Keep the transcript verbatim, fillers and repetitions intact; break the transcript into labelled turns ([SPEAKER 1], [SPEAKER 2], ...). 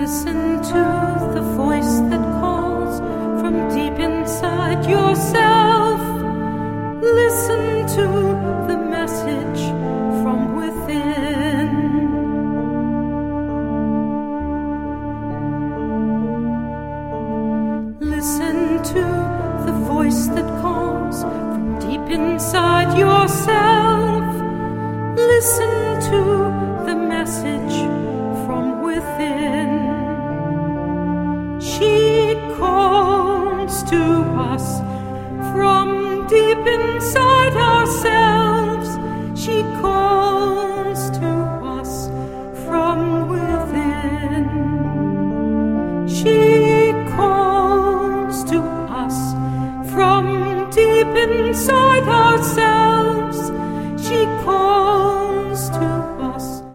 [SPEAKER 1] Listen to the voice that calls from deep inside yourself. Listen to the message from within. Listen to the voice that calls from deep inside yourself. Listen to the message from within. She calls to us from deep inside ourselves. She calls to us from within. She calls to us from deep inside ourselves. She calls